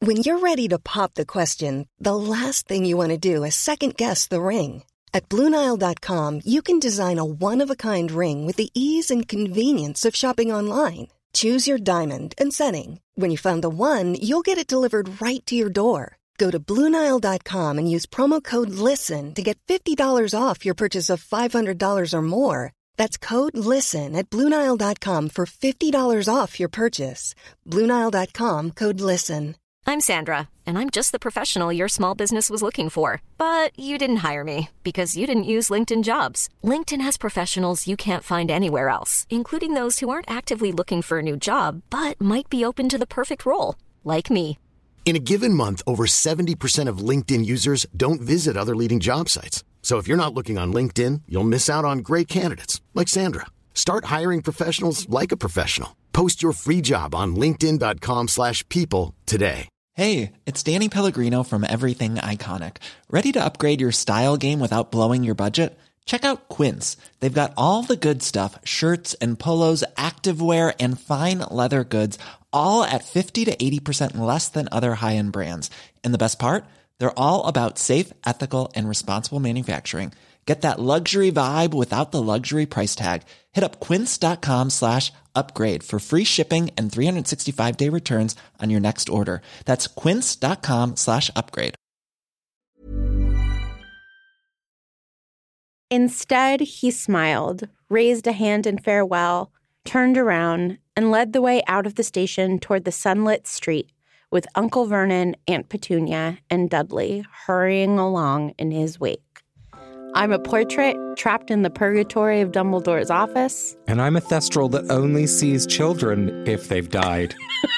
When you're ready to pop the question, the last thing you want to do is second-guess the ring. At BlueNile.com, you can design a one-of-a-kind ring with the ease and convenience of shopping online. Choose your diamond and setting. When you find the one, you'll get it delivered right to your door. Go to BlueNile.com and use promo code LISTEN to get $50 off your purchase of $500 or more. That's code LISTEN at BlueNile.com for $50 off your purchase. BlueNile.com, code LISTEN. I'm Sandra, and I'm just the professional your small business was looking for. But you didn't hire me because you didn't use LinkedIn Jobs. LinkedIn has professionals you can't find anywhere else, including those who aren't actively looking for a new job, but might be open to the perfect role, like me. In a given month, over 70% of LinkedIn users don't visit other leading job sites. So if you're not looking on LinkedIn, you'll miss out on great candidates like Sandra. Start hiring professionals like a professional. Post your free job on linkedin.com/people today. Hey, it's Danny Pellegrino from Everything Iconic. Ready to upgrade your style game without blowing your budget? Check out Quince. They've got all the good stuff, shirts and polos, activewear, and fine leather goods, all at 50 to 80% less than other high-end brands. And the best part? They're all about safe, ethical, and responsible manufacturing. Get that luxury vibe without the luxury price tag. Hit up quince.com/upgrade for free shipping and 365-day returns on your next order. That's quince.com/upgrade. Instead, he smiled, raised a hand in farewell, turned around, and led the way out of the station toward the sunlit street, with Uncle Vernon, Aunt Petunia, and Dudley hurrying along in his wake. I'm a portrait trapped in the purgatory of Dumbledore's office. And I'm a thestral that only sees children if they've died.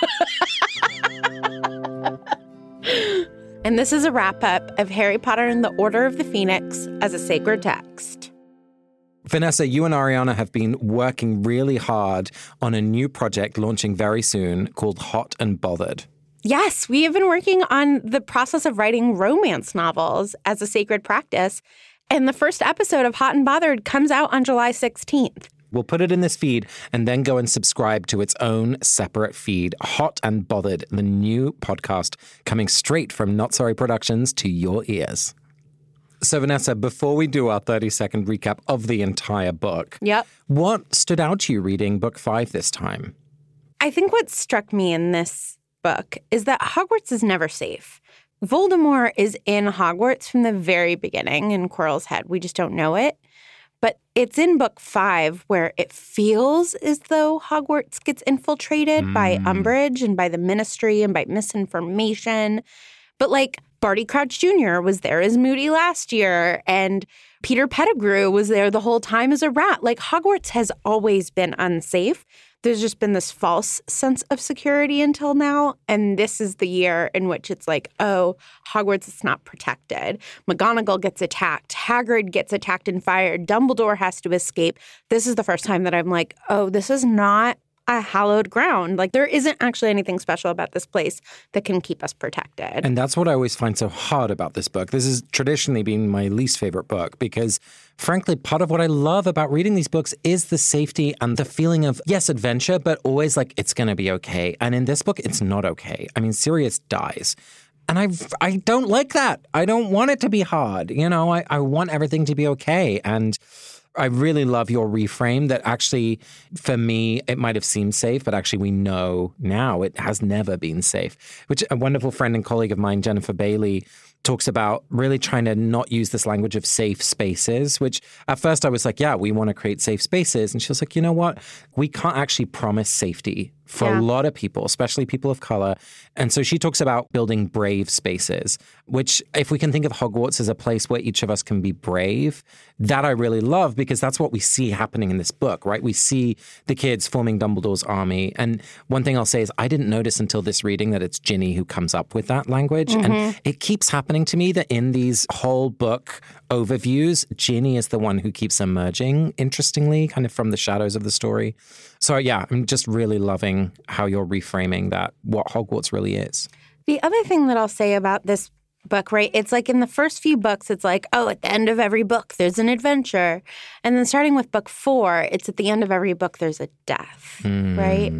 And this is a wrap-up of Harry Potter and the Order of the Phoenix as a sacred text. Vanessa, you and Ariana have been working really hard on a new project launching very soon called Hot and Bothered. Yes, we have been working on the process of writing romance novels as a sacred practice. And the first episode of Hot and Bothered comes out on July 16th. We'll put it in this feed and then go and subscribe to its own separate feed. Hot and Bothered, the new podcast coming straight from Not Sorry Productions to your ears. So, Vanessa, before we do our 30-second recap of the entire book, what stood out to you reading book 5 this time? I think what struck me in this book is that Hogwarts is never safe. Voldemort is in Hogwarts from the very beginning in Quirrell's head. We just don't know it. But it's in book 5 where it feels as though Hogwarts gets infiltrated by Umbridge and by the Ministry and by misinformation. But like Barty Crouch Jr. was there as Moody last year, and Peter Pettigrew was there the whole time as a rat. Like Hogwarts has always been unsafe. There's just been this false sense of security until now. And this is the year in which it's like, oh, Hogwarts is not protected. McGonagall gets attacked. Hagrid gets attacked and fired. Dumbledore has to escape. This is the first time that I'm like, oh, this is not a hallowed ground. Like there isn't actually anything special about this place that can keep us protected. And that's what I always find so hard about this book. This has traditionally been my least favorite book because, frankly, part of what I love about reading these books is the safety and the feeling of, yes, adventure, but always like it's going to be okay. And in this book, it's not okay. I mean, Sirius dies. And I don't like that. I don't want it to be hard. You know, I want everything to be okay. And I really love your reframe that actually, for me, it might have seemed safe, but actually we know now it has never been safe, which a wonderful friend and colleague of mine, Jennifer Bailey, talks about really trying to not use this language of safe spaces, which at first I was like, yeah, we want to create safe spaces. And she was like, you know what? We can't actually promise safety for a lot of people, especially people of color. And so she talks about building brave spaces, which if we can think of Hogwarts as a place where each of us can be brave, that I really love because that's what we see happening in this book, right? We see the kids forming Dumbledore's army. And one thing I'll say is I didn't notice until this reading that it's Ginny who comes up with that language. And it keeps happening to me that in these whole book overviews, Ginny is the one who keeps emerging, interestingly, kind of from the shadows of the story. So yeah, I'm just really loving how you're reframing that, what Hogwarts really is. The other thing that I'll say about this book, right, it's like in the first few books, it's like, oh, at the end of every book, there's an adventure. And then starting with book 4, it's at the end of every book, there's a death, right?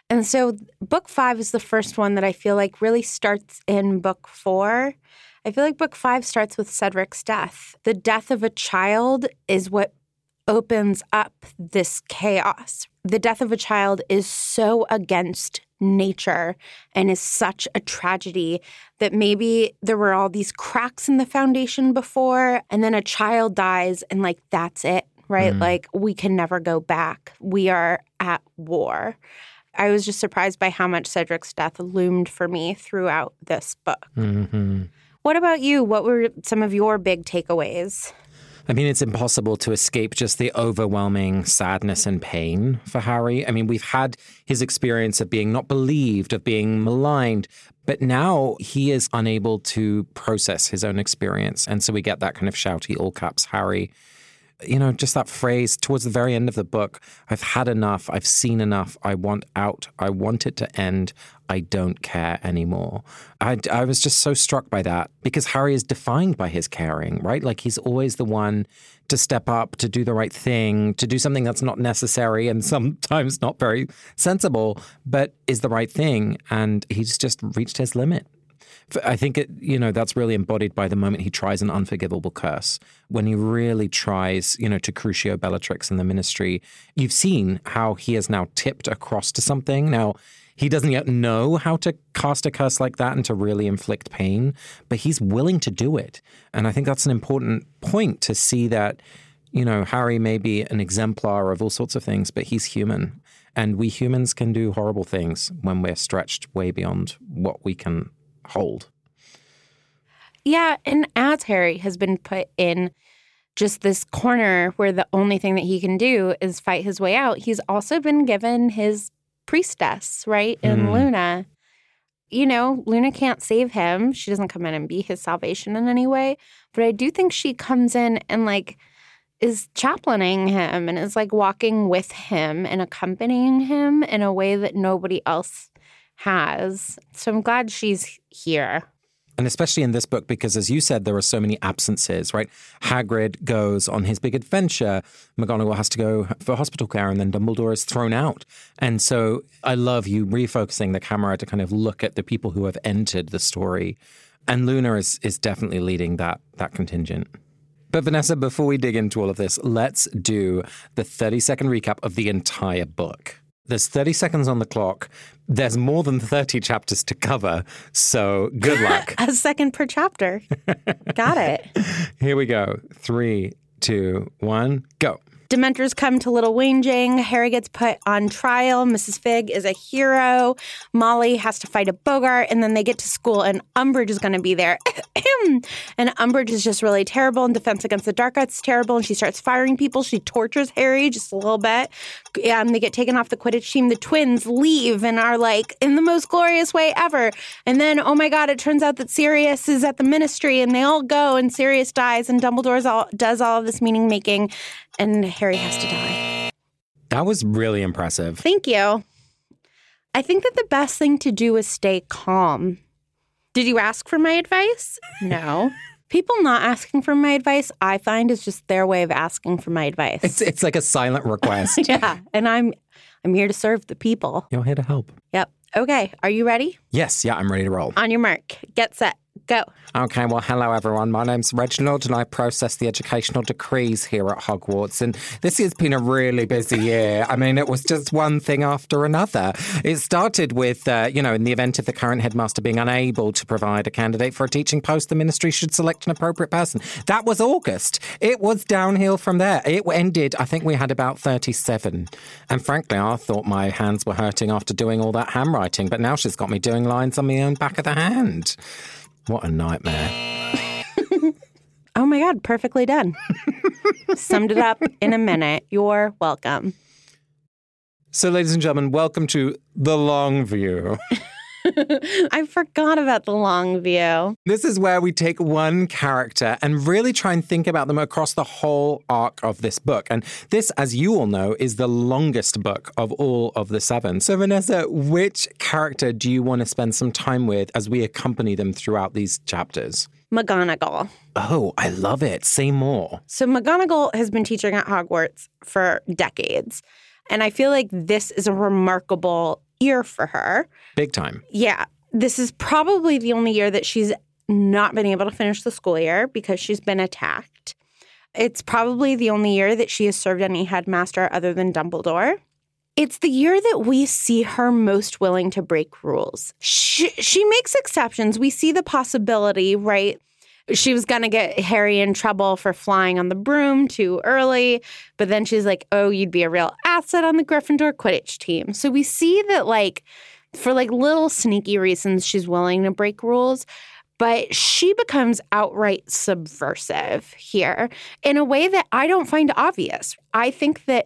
And so book 5 is the first one that I feel like really starts in book 4. I feel like book 5 starts with Cedric's death. The death of a child is what opens up this chaos. The death of a child is so against nature and is such a tragedy that maybe there were all these cracks in the foundation before, and then a child dies and like that's it, right? Like we can never go back. We are at war. I was just surprised by how much Cedric's death loomed for me throughout this book. Mm-hmm. What about you? What were some of your big takeaways? I mean, it's impossible to escape just the overwhelming sadness and pain for Harry. I mean, we've had his experience of being not believed, of being maligned, but now he is unable to process his own experience. And so we get that kind of shouty, all caps Harry. You know, just that phrase towards the very end of the book, I've had enough, I've seen enough, I want out, I want it to end, I don't care anymore. I was just so struck by that because Harry is defined by his caring, right? Like he's always the one to step up, to do the right thing, to do something that's not necessary and sometimes not very sensible, but is the right thing. And he's just reached his limit. I think that's really embodied by the moment he tries an unforgivable curse. When he really tries, to Crucio Bellatrix in the Ministry, you've seen how he has now tipped across to something. Now, he doesn't yet know how to cast a curse like that and to really inflict pain, but he's willing to do it. And I think that's an important point to see that, Harry may be an exemplar of all sorts of things, but he's human. And we humans can do horrible things when we're stretched way beyond what we can hold. Yeah, and as Harry has been put in just this corner where the only thing that he can do is fight his way out, he's also been given his priestess, right, in Luna. Luna can't save him. She doesn't come in and be his salvation in any way. But I do think she comes in and, is chaplaining him and is, walking with him and accompanying him in a way that nobody else has. So I'm glad she's here. And especially in this book, because as you said, there are so many absences, right? Hagrid goes on his big adventure. McGonagall has to go for hospital care, and then Dumbledore is thrown out. And so I love you refocusing the camera to kind of look at the people who have entered the story. And Luna is definitely leading that contingent. But Vanessa, before we dig into all of this, let's do the 30-second recap of the entire book. There's 30 seconds on the clock. There's more than 30 chapters to cover, so good luck. A second per chapter. Got it. Here we go. 3, 2, 1, go. Dementors come to Little Whinging. Harry gets put on trial. Mrs. Figg is a hero. Molly has to fight a Bogart, and then they get to school, and Umbridge is going to be there. And Umbridge is just really terrible, and Defense Against the Dark Arts is terrible, and she starts firing people. She tortures Harry just a little bit. They get taken off the Quidditch team. The twins leave and are in the most glorious way ever. And then, oh my God, it turns out that Sirius is at the Ministry, and they all go, and Sirius dies, and Dumbledore does all of this meaning making. And Harry has to die. That was really impressive. Thank you. I think that the best thing to do is stay calm. Did you ask for my advice? No. People not asking for my advice, I find, is just their way of asking for my advice. It's like a silent request. Yeah. And I'm here to serve the people. You're here to help. Yep. Okay. Are you ready? Yes. Yeah, I'm ready to roll. On your mark. Get set. Go. Okay, well, hello, everyone. My name's Reginald, and I process the educational decrees here at Hogwarts. And this has been a really busy year. I mean, it was just one thing after another. It started with, in the event of the current headmaster being unable to provide a candidate for a teaching post, the ministry should select an appropriate person. That was August. It was downhill from there. It ended, I think we had about 37. And frankly, I thought my hands were hurting after doing all that handwriting, but now she's got me doing lines on my own back of the hand. What a nightmare. Oh my God, perfectly done. Summed it up in a minute. You're welcome. So, ladies and gentlemen, welcome to The Long View. I forgot about The Long View. This is where we take one character and really try and think about them across the whole arc of this book. And this, as you all know, is the longest book of all of the 7. So, Vanessa, which character do you want to spend some time with as we accompany them throughout these chapters? McGonagall. Oh, I love it. Say more. So McGonagall has been teaching at Hogwarts for decades. And I feel like this is a remarkable year for her. Big time. Yeah. This is probably the only year that she's not been able to finish the school year because she's been attacked. It's probably the only year that she has served any headmaster other than Dumbledore. It's the year that we see her most willing to break rules. She makes exceptions. We see the possibility, right? She was going to get Harry in trouble for flying on the broom too early. But then she's like, oh, you'd be a real asset on the Gryffindor Quidditch team. So we see that, like, for like little sneaky reasons, she's willing to break rules. But she becomes outright subversive here in a way that I don't find obvious. I think that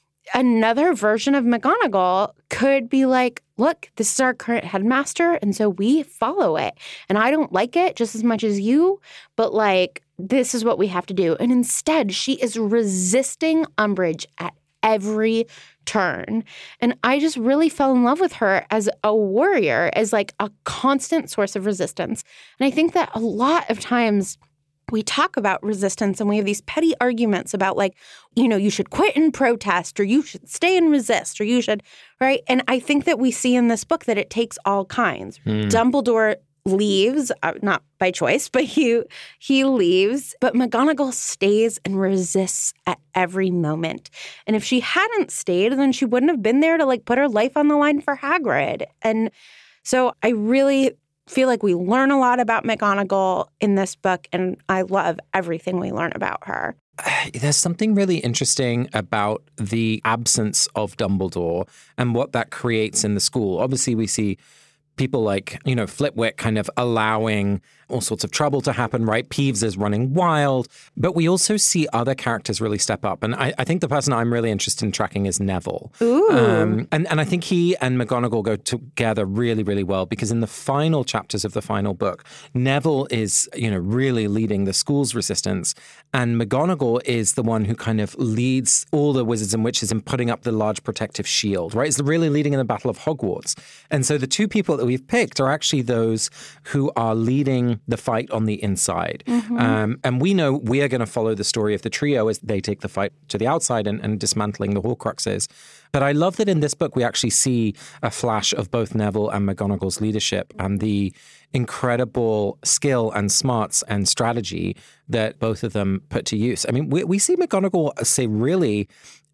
another version of McGonagall could be like, look, this is our current headmaster, and so we follow it. And I don't like it just as much as you, but like, this is what we have to do. And instead, she is resisting Umbridge at every turn. And I just really fell in love with her as a warrior, as like a constant source of resistance. And I think that a lot of times we talk about resistance and we have these petty arguments about like, you know, you should quit and protest, or you should stay and resist, or you should, right? And I think that we see in this book that it takes all kinds. Dumbledore leaves, not by choice, but he leaves. But McGonagall stays and resists at every moment. And if she hadn't stayed, then she wouldn't have been there to like put her life on the line for Hagrid. And so I really feel like we learn a lot about McGonagall in this book, and I love everything we learn about her. There's something really interesting about the absence of Dumbledore and what that creates in the school. Obviously, we see people like, you know, Flitwick kind of allowing all sorts of trouble to happen, right? Peeves is running wild. But we also see other characters really step up. And I think the person I'm really interested in tracking is Neville. Ooh. And I think he and McGonagall go together really, really well, because in the final chapters of the final book, Neville is, you know, really leading the school's resistance. And McGonagall is the one who kind of leads all the wizards and witches in putting up the large protective shield, right? It's really leading in the Battle of Hogwarts. And so the two people that we've picked are actually those who are leading the fight on the inside. And we know we are going to follow the story of the trio as they take the fight to the outside and dismantling the Horcruxes. But I love that in this book we actually see a flash of both Neville and McGonagall's leadership and the incredible skill and smarts and strategy that both of them put to use. I mean, we see McGonagall say really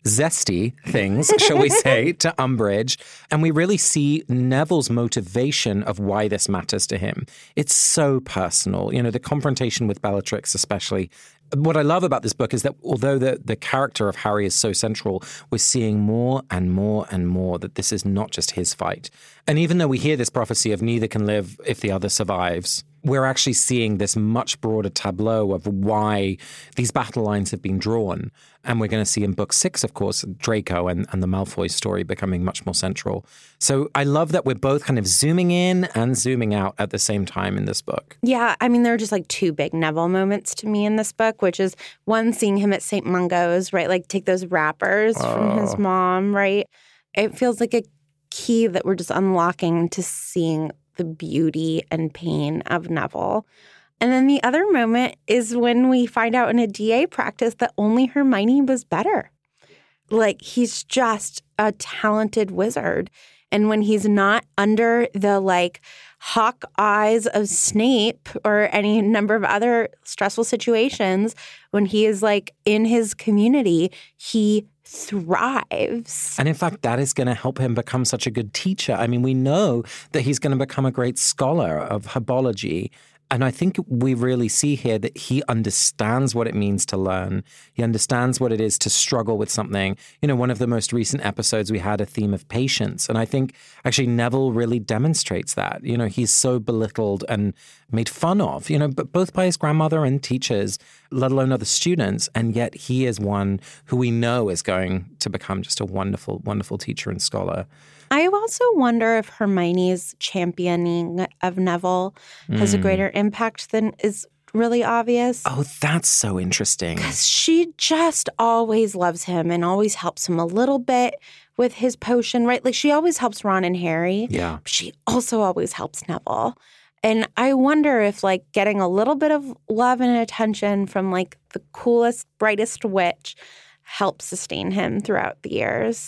zesty things, shall we say, to Umbridge. And we really see Neville's motivation of why this matters to him. It's so personal. You know, the confrontation with Bellatrix especially. What I love about this book is that although the character of Harry is so central, we're seeing more and more and more that this is not just his fight. And even though we hear this prophecy of neither can live if the other survives, we're actually seeing this much broader tableau of why these battle lines have been drawn. And we're going to see in book 6, of course, Draco and the Malfoy story becoming much more central. So I love that we're both kind of zooming in and zooming out at the same time in this book. Yeah, I mean, there are just like two big Neville moments to me in this book, which is one, seeing him at St. Mungo's, right? Like take those wrappers from his mom, right? It feels like a key that we're just unlocking to seeing the beauty and pain of Neville. And then the other moment is when we find out in a DA practice that only Hermione was better. Like, he's just a talented wizard. And when he's not under the, like, hawk eyes of Snape or any number of other stressful situations, when he is, like, in his community, he thrives. And in fact, that is going to help him become such a good teacher. I mean, we know that he's going to become a great scholar of herbology. And I think we really see here that he understands what it means to learn. He understands what it is to struggle with something. You know, one of the most recent episodes, we had a theme of patience. And I think actually Neville really demonstrates that. You know, he's so belittled and made fun of, you know, but both by his grandmother and teachers, let alone other students. And yet he is one who we know is going to become just a wonderful, wonderful teacher and scholar. I also wonder if Hermione's championing of Neville has a greater impact than is really obvious. Oh, that's so interesting. Because she just always loves him and always helps him a little bit with his potion, right? Like, she always helps Ron and Harry. Yeah. But she also always helps Neville. And I wonder if, like, getting a little bit of love and attention from, like, the coolest, brightest witch helps sustain him throughout the years.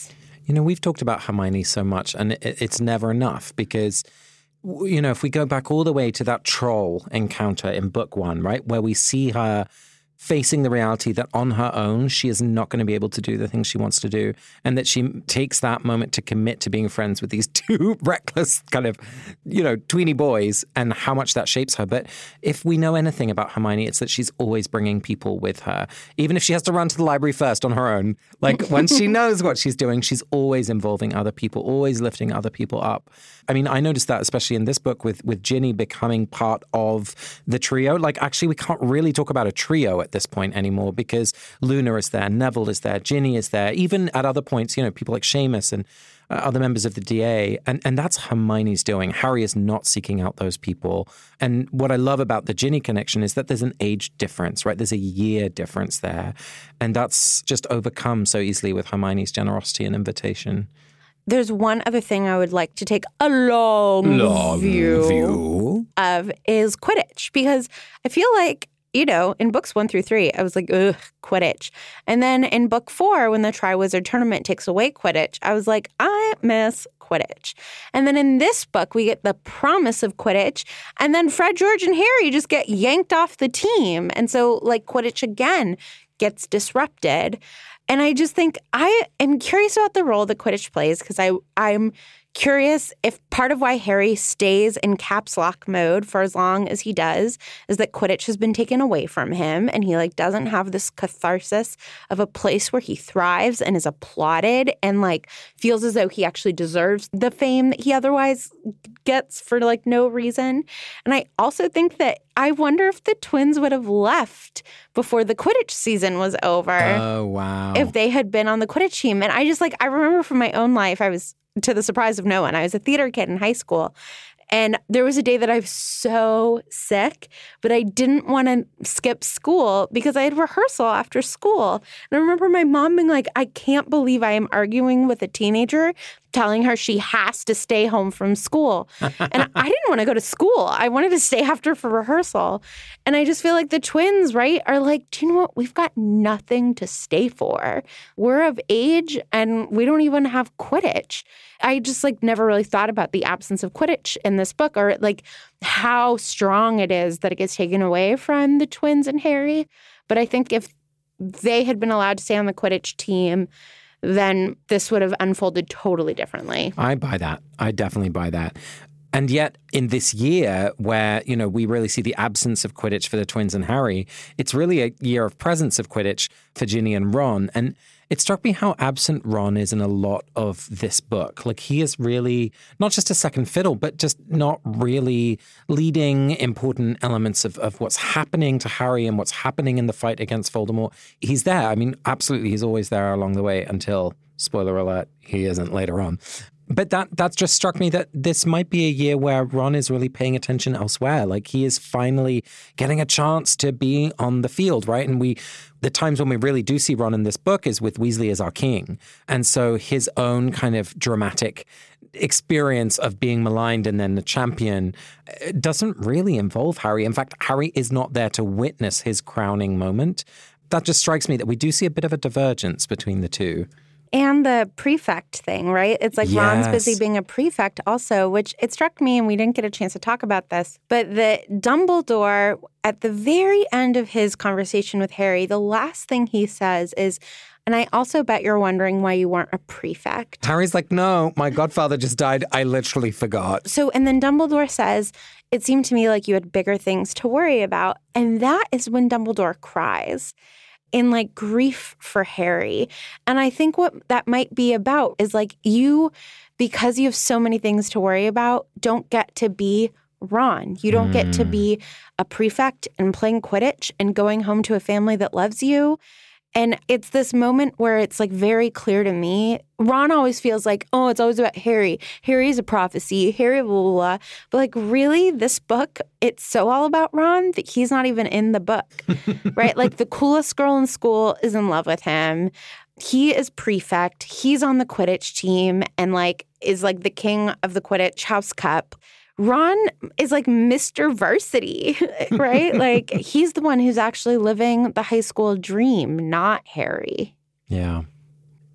You know, we've talked about Hermione so much, and it's never enough because, you know, if we go back all the way to that troll encounter in book 1, right, where we see her facing the reality that on her own, she is not going to be able to do the things she wants to do, and that she takes that moment to commit to being friends with these two reckless kind of, you know, tweeny boys, and how much that shapes her. But if we know anything about Hermione, it's that she's always bringing people with her. Even if she has to run to the library first on her own, like once she knows what she's doing, she's always involving other people, always lifting other people up. I mean, I noticed that especially in this book with Ginny becoming part of the trio. Like, actually, we can't really talk about a trio at this point anymore because Luna is there, Neville is there, Ginny is there. Even at other points, you know, people like Seamus and other members of the DA. And that's Hermione's doing. Harry is not seeking out those people. And what I love about the Ginny connection is that there's an age difference, right? There's a year difference there. And that's just overcome so easily with Hermione's generosity and invitation. There's one other thing I would like to take a long view of is Quidditch, because I feel like, you know, in books 1 through 3, I was like, ugh, Quidditch. And then in book 4, when the Triwizard Tournament takes away Quidditch, I was like, I miss Quidditch. And then in this book, we get the promise of Quidditch. And then Fred, George, and Harry just get yanked off the team. And so, like, Quidditch again gets disrupted. And I just think I am curious about the role that Quidditch plays, because I'm curious if part of why Harry stays in caps lock mode for as long as he does is that Quidditch has been taken away from him, and he like doesn't have this catharsis of a place where he thrives and is applauded and like feels as though he actually deserves the fame that he otherwise gets for like no reason. And I also think that I wonder if the twins would have left before the Quidditch season was over. Oh, wow. If they had been on the Quidditch team. And I just like, I remember from my own life, I was, to the surprise of no one, I was a theater kid in high school. And there was a day that I was so sick, but I didn't want to skip school because I had rehearsal after school. And I remember my mom being like, I can't believe I am arguing with a teenager, telling her she has to stay home from school. And I didn't want to go to school. I wanted to stay after for rehearsal. And I just feel like the twins, right, are like, do you know what? We've got nothing to stay for. We're of age and we don't even have Quidditch. I just like never really thought about the absence of Quidditch in this book, or like how strong it is that it gets taken away from the twins and Harry. But I think if they had been allowed to stay on the Quidditch team, then this would have unfolded totally differently. I buy that. I definitely buy that. And yet, in this year where, you know, we really see the absence of Quidditch for the twins and Harry, it's really a year of presence of Quidditch for Ginny and Ron. And it struck me how absent Ron is in a lot of this book. Like, he is really not just a second fiddle, but just not really leading important elements of what's happening to Harry and what's happening in the fight against Voldemort. He's there. I mean, absolutely, he's always there along the way until, spoiler alert, he isn't later on. But that just struck me that this might be a year where Ron is really paying attention elsewhere. Like, he is finally getting a chance to be on the field, right? And the times when we really do see Ron in this book is with Weasley as our king. And so his own kind of dramatic experience of being maligned and then the champion doesn't really involve Harry. In fact, Harry is not there to witness his crowning moment. That just strikes me that we do see a bit of a divergence between the two. And the prefect thing, right? It's like Ron's busy being a prefect also, which it struck me, and we didn't get a chance to talk about this, but that Dumbledore, at the very end of his conversation with Harry, the last thing he says is, and I also bet you're wondering why you weren't a prefect. Harry's like, no, my godfather just died. I literally forgot. So, and then Dumbledore says, it seemed to me like you had bigger things to worry about. And that is when Dumbledore cries in like grief for Harry. And I think what that might be about is like you, because you have so many things to worry about, don't get to be Ron. You don't get to be a prefect and playing Quidditch and going home to a family that loves you. And it's this moment where it's like very clear to me. Ron always feels like, oh, it's always about Harry. Harry's a prophecy. Harry, blah, blah, blah. But like, really, this book, it's so all about Ron that he's not even in the book, right? Like, the coolest girl in school is in love with him. He is prefect. He's on the Quidditch team and like is like the king of the Quidditch House Cup. Ron is like Mr. Varsity, right? Like, he's the one who's actually living the high school dream, not Harry. Yeah.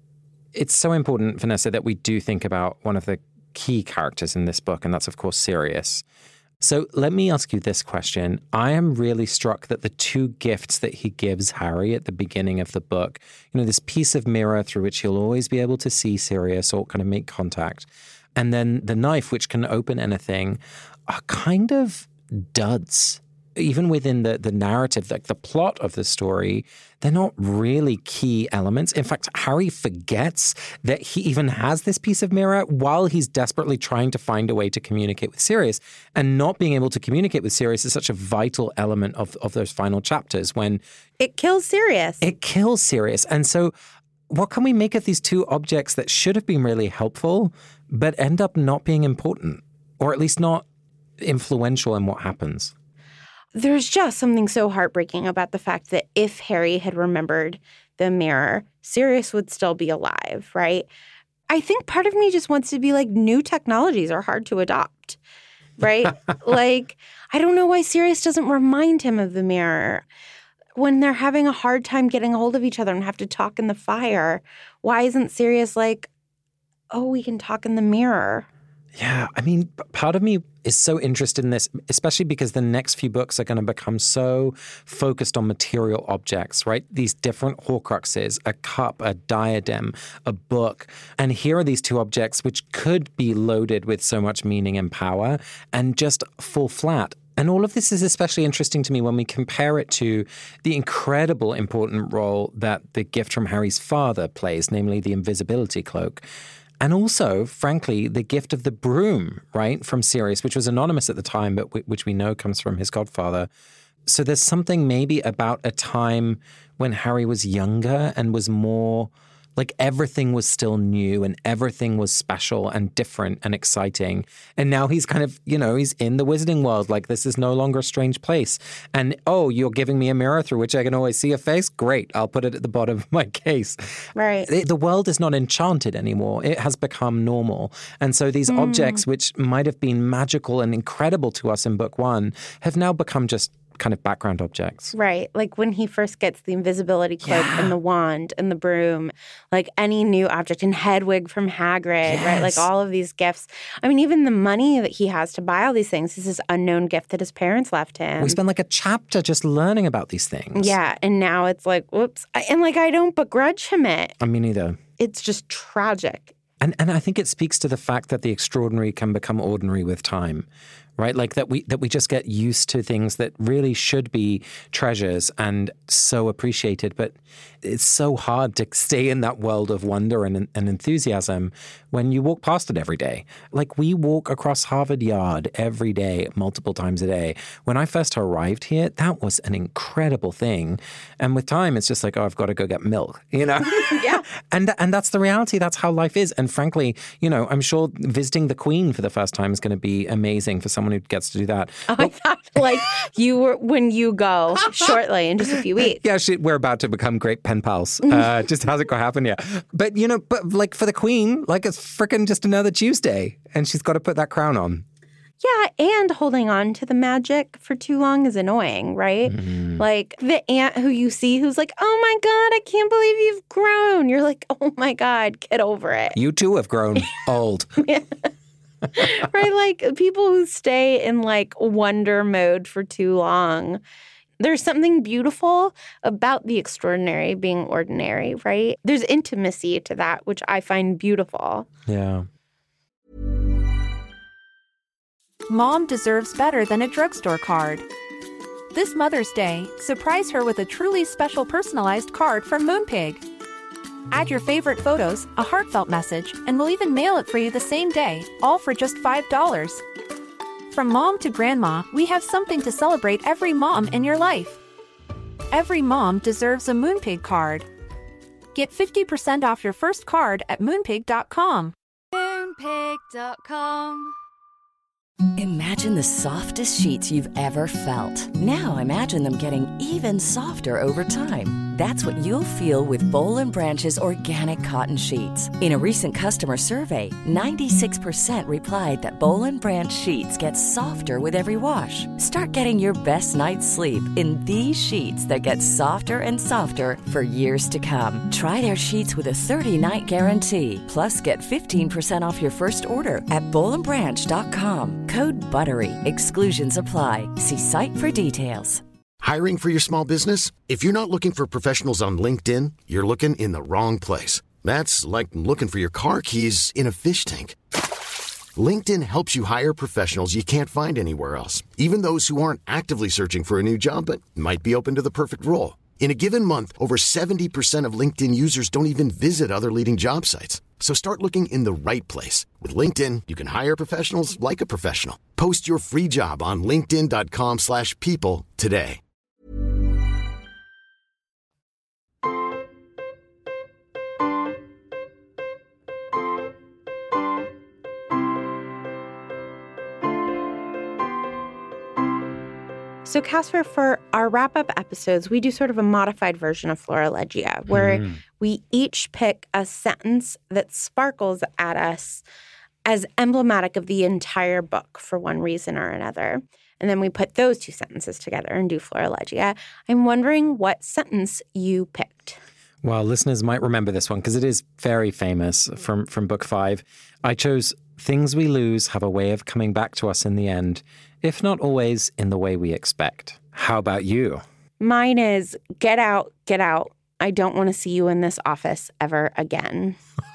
it's so important, Vanessa, that we do think about one of the key characters in this book, and that's, of course, Sirius. So let me ask you this question. I am really struck that the two gifts that he gives Harry at the beginning of the book, this piece of mirror through which he'll always be able to see Sirius or kind of make contact, and then the knife, which can open anything, are kind of duds. Even within the narrative, like the plot of the story, they're not really key elements. In fact, Harry forgets that he even has this piece of mirror while he's desperately trying to find a way to communicate with Sirius. And not being able to communicate with Sirius is such a vital element of those final chapters when... It kills Sirius. It kills Sirius. And so what can we make of these two objects that should have been really helpful, but end up not being important, or at least not influential in what happens? There's just something so heartbreaking about the fact that if Harry had remembered the mirror, Sirius would still be alive, right? I think part of me just wants to be like, new technologies are hard to adopt, right? Like, I don't know why Sirius doesn't remind him of the mirror. When they're having a hard time getting a hold of each other and have to talk in the fire, why isn't Sirius like, oh, we can talk in the mirror? Yeah, I mean, part of me is so interested in this, especially because the next few books are going to become so focused on material objects, right? These different Horcruxes, a cup, a diadem, a book. And here are these two objects which could be loaded with so much meaning and power and just fall flat. And all of this is especially interesting to me when we compare it to the incredible important role that the gift from Harry's father plays, namely the invisibility cloak. And also, frankly, the gift of the broom, right, from Sirius, which was anonymous at the time, but which we know comes from his godfather. So there's something maybe about a time when Harry was younger and was more... like everything was still new and everything was special and different and exciting. And now he's kind of, he's in the wizarding world. Like, this is no longer a strange place. And, oh, you're giving me a mirror through which I can always see a face? Great. I'll put it at the bottom of my case. Right. The world is not enchanted anymore. It has become normal. And so these objects, which might have been magical and incredible to us in book one, have now become just kind of background objects. Right. Like when he first gets the invisibility cloak and the wand and the broom, like any new object, and Hedwig from Hagrid, right? Like all of these gifts. I mean, even the money that he has to buy all these things is this unknown gift that his parents left him. We spend like a chapter just learning about these things. Yeah. And now it's like, whoops. And like, I don't begrudge him it. I mean, neither. It's just tragic. And I think it speaks to the fact that the extraordinary can become ordinary with time, right? Like that we just get used to things that really should be treasures and so appreciated, but it's so hard to stay in that world of wonder and enthusiasm when you walk past it every day. Like we walk across Harvard Yard every day, multiple times a day. When I first arrived here, that was an incredible thing. And with time, it's just like, oh, I've got to go get milk, Yeah. And that's the reality. That's how life is. And frankly, I'm sure visiting the Queen for the first time is going to be amazing for someone who gets to do that. Oh, I thought like you were when you go shortly in just a few weeks. Yeah, we're about to become great pen pals. Just hasn't quite happened yet. But, but like for the Queen, like it's frickin' just another Tuesday and she's got to put that crown on. Yeah, and holding on to the magic for too long is annoying, right? Mm-hmm. Like the aunt who you see who's like, oh my God, I can't believe you've grown. You're like, oh my God, get over it. You too have grown old. Right? Like people who stay in like wonder mode for too long. There's something beautiful about the extraordinary being ordinary, right? There's intimacy to that, which I find beautiful. Yeah. Mom deserves better than a drugstore card. This Mother's Day, surprise her with a truly special personalized card from Moonpig. Add your favorite photos, a heartfelt message, and we'll even mail it for you the same day, all for just $5. From mom to grandma, we have something to celebrate every mom in your life. Every mom deserves a Moonpig card. Get 50% off your first card at Moonpig.com. Moonpig.com. Imagine the softest sheets you've ever felt. Now imagine them getting even softer over time. That's what you'll feel with Boll & Branch's organic cotton sheets. In a recent customer survey, 96% replied that Boll & Branch sheets get softer with every wash. Start getting your best night's sleep in these sheets that get softer and softer for years to come. Try their sheets with a 30-night guarantee. Plus, get 15% off your first order at bollandbranch.com. Code BUTTERY. Exclusions apply. See site for details. Hiring for your small business? If you're not looking for professionals on LinkedIn, you're looking in the wrong place. That's like looking for your car keys in a fish tank. LinkedIn helps you hire professionals you can't find anywhere else, even those who aren't actively searching for a new job but might be open to the perfect role. In a given month, over 70% of LinkedIn users don't even visit other leading job sites. So start looking in the right place. With LinkedIn, you can hire professionals like a professional. Post your free job on linkedin.com/people today. So, Casper, for our wrap-up episodes, we do sort of a modified version of Florilegia, where we each pick a sentence that sparkles at us as emblematic of the entire book for one reason or another. And then we put those two sentences together and do Florilegia. I'm wondering what sentence you picked. Well, listeners might remember this one because it is very famous from book 5. I chose, "Things we lose have a way of coming back to us in the end, if not always in the way we expect." How about you? Mine is, "Get out, get out. I don't want to see you in this office ever again."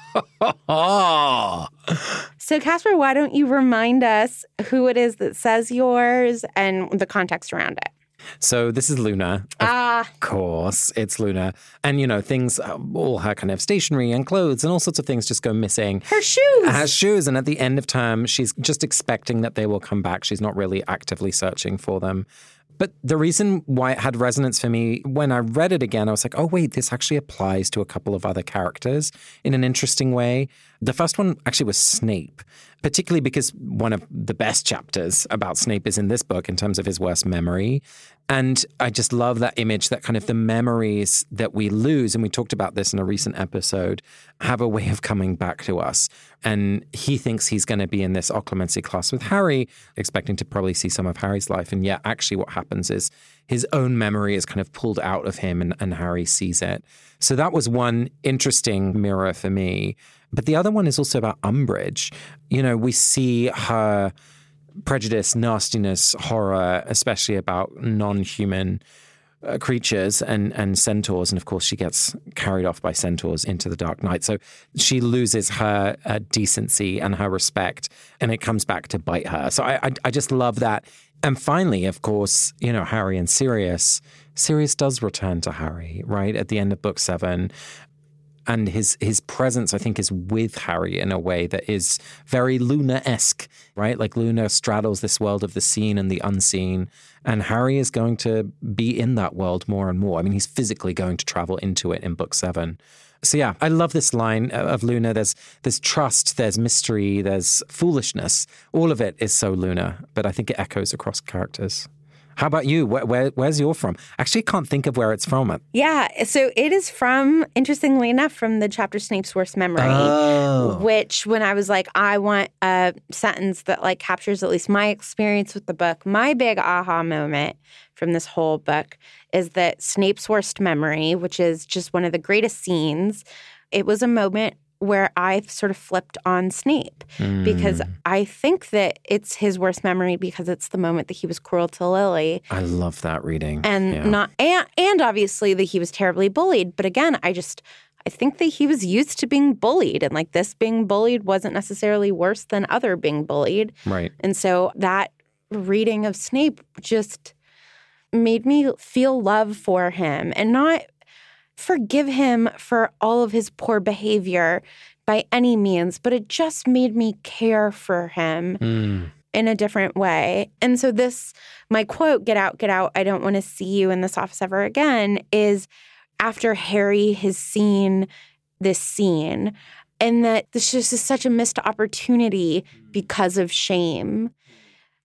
So, Casper, why don't you remind us who it is that says yours and the context around it? So this is Luna. Of course, it's Luna. And, you know, things, all her kind of stationery and clothes and all sorts of things just go missing. Her shoes. Her shoes. And at the end of term, she's just expecting that they will come back. She's not really actively searching for them. But the reason why it had resonance for me, when I read it again, I was like, oh, wait, this actually applies to a couple of other characters in an interesting way. The first one actually was Snape, particularly because one of the best chapters about Snape is in this book in terms of his worst memory. And I just love that image that kind of the memories that we lose, and we talked about this in a recent episode, have a way of coming back to us. And he thinks he's going to be in this occlumency class with Harry, expecting to probably see some of Harry's life. And yet actually what happens is his own memory is kind of pulled out of him and Harry sees it. So that was one interesting mirror for me. But the other one is also about Umbridge. You know, we see her prejudice, nastiness, horror, especially about non-human creatures and centaurs. And of course, she gets carried off by centaurs into the Dark Night. So she loses her decency and her respect, and it comes back to bite her. So I just love that. And finally, of course, you know, Harry and Sirius. Sirius does return to Harry, right, at the end of book 7. And his presence, I think, is with Harry in a way that is very Luna-esque, right? Like Luna straddles this world of the seen and the unseen. And Harry is going to be in that world more and more. I mean, he's physically going to travel into it in book 7. So yeah, I love this line of Luna. There's trust, there's mystery, there's foolishness. All of it is so Luna, but I think it echoes across characters. How about you? Where's yours from? Actually, I can't think of where it's from. Yeah, so it is from, interestingly enough, from the chapter Snape's Worst Memory, which when I was like, I want a sentence that like captures at least my experience with the book, my big aha moment from this whole book is that Snape's Worst Memory, which is just one of the greatest scenes, it was a moment where I sort of flipped on Snape because I think that it's his worst memory because it's the moment that he was cruel to Lily. I love that reading. And and obviously that he was terribly bullied. But again, I think that he was used to being bullied, and like this being bullied wasn't necessarily worse than other being bullied. Right. And so that reading of Snape just made me feel love for him and not forgive him for all of his poor behavior by any means, but it just made me care for him in a different way. And so my quote, "Get out, I don't want to see you in this office ever again," is after Harry has seen this scene, and that this just is such a missed opportunity because of shame.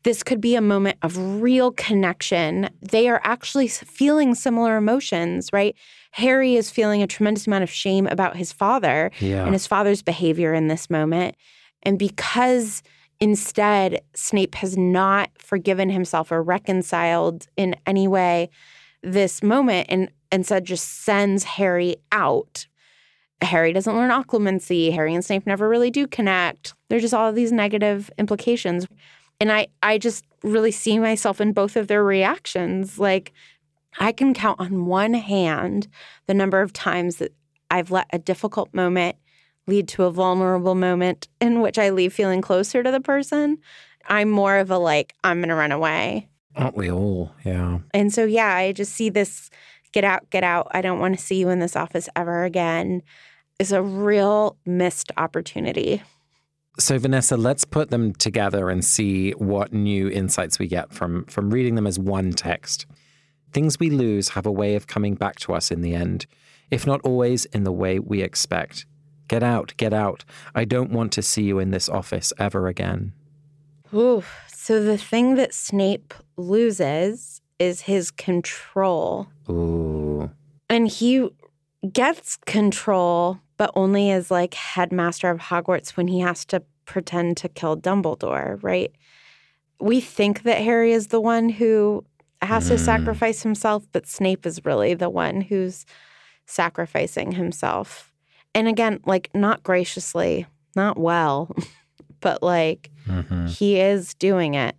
this could be a moment of real connection. They are actually feeling similar emotions, right? Harry is feeling a tremendous amount of shame about his father and his father's behavior in this moment. And because instead Snape has not forgiven himself or reconciled in any way this moment and instead just sends Harry out. Harry doesn't learn occlumency. Harry and Snape never really do connect. There's just all of these negative implications. And I just really see myself in both of their reactions. Like, I can count on one hand the number of times that I've let a difficult moment lead to a vulnerable moment in which I leave feeling closer to the person. I'm more of a I'm going to run away. Aren't we all? Yeah. And so, yeah, I just see this get out. I don't want to see you in this office ever again. Is a real missed opportunity. So, Vanessa, let's put them together and see what new insights we get from reading them as one text. Things we lose have a way of coming back to us in the end, if not always in the way we expect. Get out, get out. I don't want to see you in this office ever again. Ooh, so the thing that Snape loses is his control. Ooh. And he gets control, but only as headmaster of Hogwarts when he has to pretend to kill Dumbledore, right? We think that Harry is the one who has to sacrifice himself, but Snape is really the one who's sacrificing himself. And again, not graciously, not well, but he is doing it.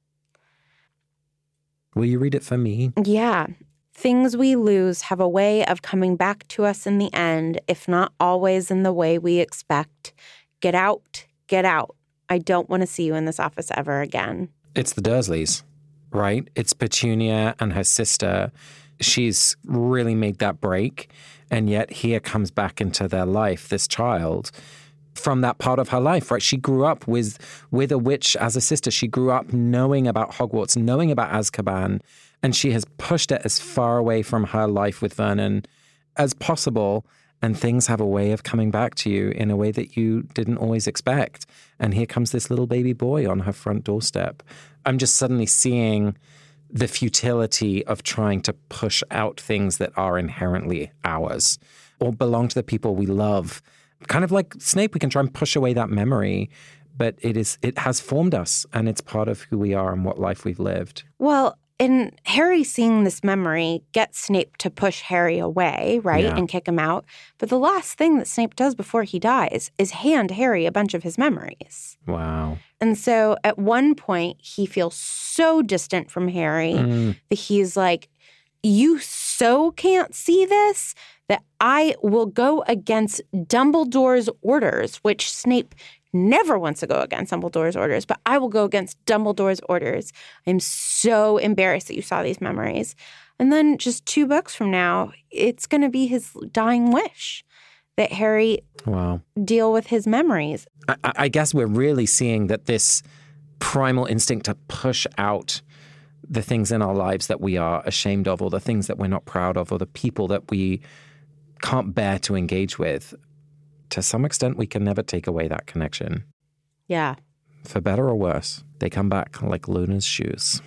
Will you read it for me? Yeah. Things we lose have a way of coming back to us in the end, if not always in the way we expect. Get out, get out. I don't want to see you in this office ever again. It's the Dursleys, right? It's Petunia and her sister. She's really made that break. And yet here comes back into their life, this child, from that part of her life, right? She grew up with a witch as a sister. She grew up knowing about Hogwarts, knowing about Azkaban, and she has pushed it as far away from her life with Vernon as possible. And things have a way of coming back to you in a way that you didn't always expect. And here comes this little baby boy on her front doorstep. I'm just suddenly seeing the futility of trying to push out things that are inherently ours or belong to the people we love. Kind of like Snape, we can try and push away that memory, but it has formed us and it's part of who we are and what life we've lived. Well, and Harry seeing this memory gets Snape to push Harry away, right, and kick him out. But the last thing that Snape does before he dies is hand Harry a bunch of his memories. Wow. And so at one point, he feels so distant from Harry that he's like, you so can't see this that I will go against Dumbledore's orders, which Snape never wants to go against Dumbledore's orders, but I will go against Dumbledore's orders. I'm so embarrassed that you saw these memories. And then just 2 books from now, it's going to be his dying wish that Harry deal with his memories. I guess we're really seeing that this primal instinct to push out the things in our lives that we are ashamed of or the things that we're not proud of or the people that we can't bear to engage with, to some extent, we can never take away that connection. Yeah. For better or worse, they come back like Luna's shoes.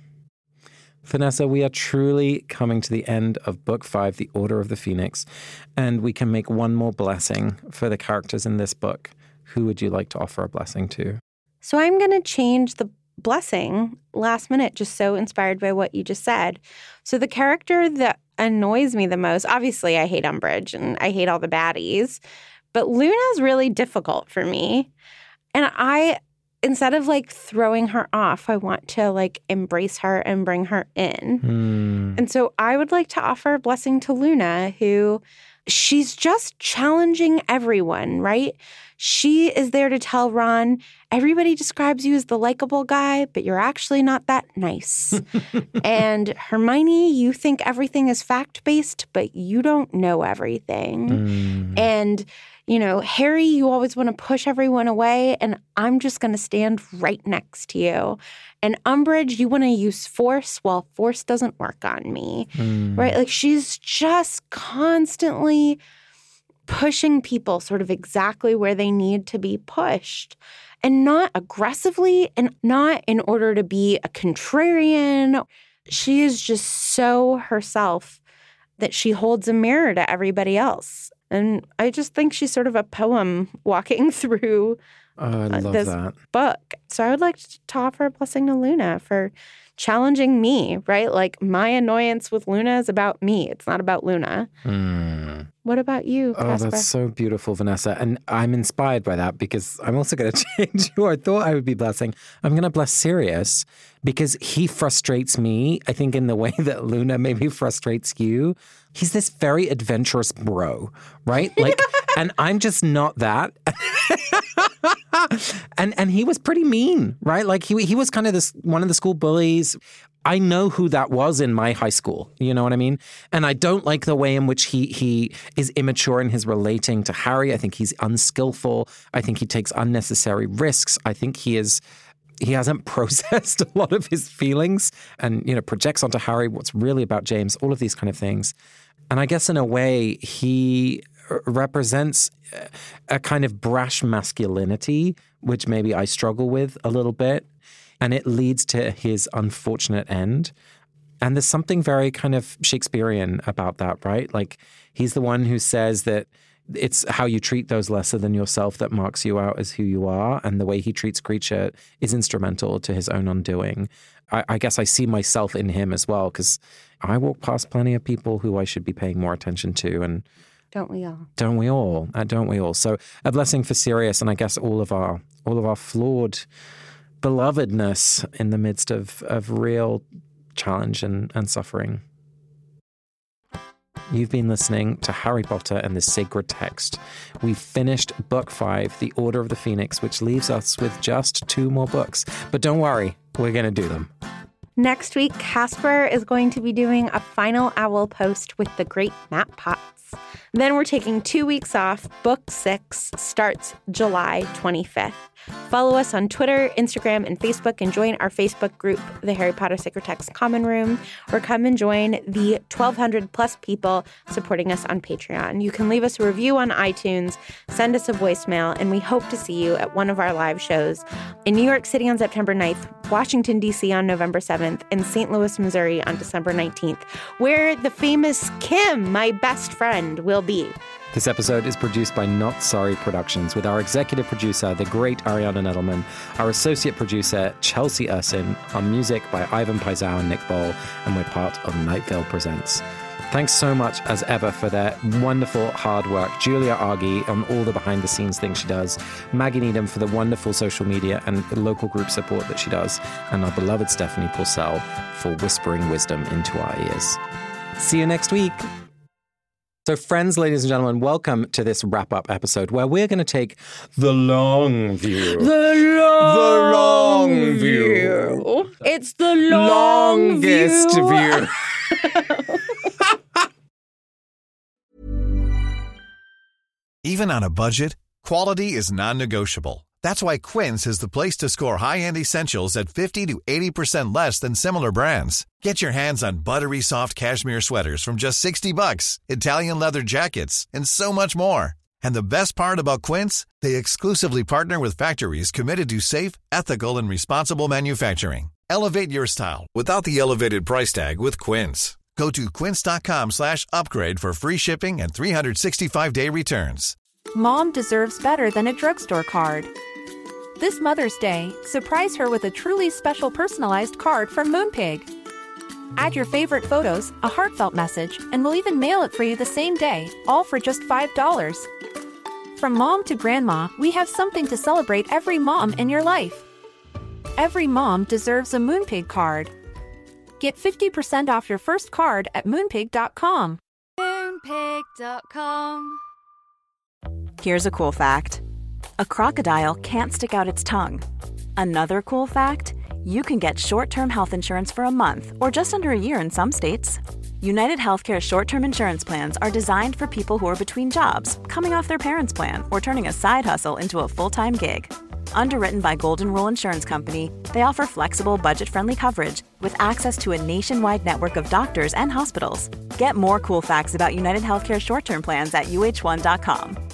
Vanessa, we are truly coming to the end of Book 5, The Order of the Phoenix, and we can make one more blessing for the characters in this book. Who would you like to offer a blessing to? So I'm going to change the blessing last minute, just so inspired by what you just said. So the character that annoys me the most, obviously I hate Umbridge and I hate all the baddies, but Luna's really difficult for me. And instead of throwing her off, I want to embrace her and bring her in. And so I would like to offer a blessing to Luna, who she's just challenging everyone, right? She is there to tell Ron, everybody describes you as the likable guy, but you're actually not that nice. And Hermione, you think everything is fact-based, but you don't know everything. And Harry, you always want to push everyone away, and I'm just going to stand right next to you. And Umbridge, you want to use force, well, force doesn't work on me, right? She's just constantly pushing people sort of exactly where they need to be pushed, and not aggressively and not in order to be a contrarian. She is just so herself that she holds a mirror to everybody else. And I just think she's sort of a poem walking through this book. So I would like to offer a blessing to Luna for challenging me, right? Like, my annoyance with Luna is about me. It's not about Luna. What about you, Casper? Oh, that's so beautiful, Vanessa. And I'm inspired by that because I'm also going to change who I thought I would be blessing. I'm going to bless Sirius because he frustrates me, I think, in the way that Luna maybe frustrates you. He's this very adventurous bro, right? Like, and I'm just not that. And he was pretty mean, right? Like he was kind of one of the school bullies. I know who that was in my high school. You know what I mean? And I don't like the way in which he is immature in his relating to Harry. I think he's unskillful. I think he takes unnecessary risks. I think he hasn't processed a lot of his feelings and, projects onto Harry what's really about James, all of these kind of things. And I guess in a way, he represents a kind of brash masculinity, which maybe I struggle with a little bit. And it leads to his unfortunate end. And there's something very kind of Shakespearean about that, right? Like, he's the one who says that it's how you treat those lesser than yourself that marks you out as who you are. And the way he treats Kreacher is instrumental to his own undoing. I guess I see myself in him as well, because I walk past plenty of people who I should be paying more attention to. And don't we all? Don't we all? Don't we all? So a blessing for Sirius, and I guess all of our flawed belovedness in the midst of real challenge and suffering. You've been listening to Harry Potter and the Sacred Text. We've finished Book 5, The Order of the Phoenix, which leaves us with just 2 more books. But don't worry, we're going to do them. Next week, Casper is going to be doing a final Owl post with the great Matt Potts. Then we're taking 2 weeks off. Book 6 starts July 25th. Follow us on Twitter, Instagram, and Facebook, and join our Facebook group, the Harry Potter Sacred Text Common Room, or come and join the 1,200 plus people supporting us on Patreon. You can leave us a review on iTunes, send us a voicemail, and we hope to see you at one of our live shows in New York City on September 9th, Washington, D.C. on November 7th, and St. Louis, Missouri on December 19th, where the famous Kim, my best friend, will be. This episode is produced by Not Sorry Productions with our executive producer, the great Ariana Nettleman, our associate producer, Chelsea Ursin, our music by Ivan Paisau and Nick Boll, and we're part of Night Vale Presents. Thanks so much, as ever, for their wonderful hard work. Julia Argy on all the behind-the-scenes things she does. Maggie Needham for the wonderful social media and local group support that she does. And our beloved Stephanie Purcell for whispering wisdom into our ears. See you next week. So friends, ladies and gentlemen, welcome to this wrap-up episode where we're going to take the long view. The long view. It's the longest view. Even on a budget, quality is non-negotiable. That's why Quince is the place to score high-end essentials at 50 to 80% less than similar brands. Get your hands on buttery soft cashmere sweaters from just $60, Italian leather jackets, and so much more. And the best part about Quince, they exclusively partner with factories committed to safe, ethical, and responsible manufacturing. Elevate your style without the elevated price tag with Quince. Go to quince.com/upgrade for free shipping and 365-day returns. Mom deserves better than a drugstore card. This Mother's Day, surprise her with a truly special personalized card from Moonpig. Add your favorite photos, a heartfelt message, and we'll even mail it for you the same day, all for just $5. From mom to grandma, we have something to celebrate every mom in your life. Every mom deserves a Moonpig card. Get 50% off your first card at Moonpig.com. Moonpig.com. Here's a cool fact. A crocodile can't stick out its tongue. Another cool fact, you can get short-term health insurance for a month or just under a year in some states. United Healthcare short-term insurance plans are designed for people who are between jobs, coming off their parents' plan, or turning a side hustle into a full-time gig. Underwritten by Golden Rule Insurance Company, they offer flexible, budget-friendly coverage with access to a nationwide network of doctors and hospitals. Get more cool facts about United Healthcare short-term plans at uh1.com.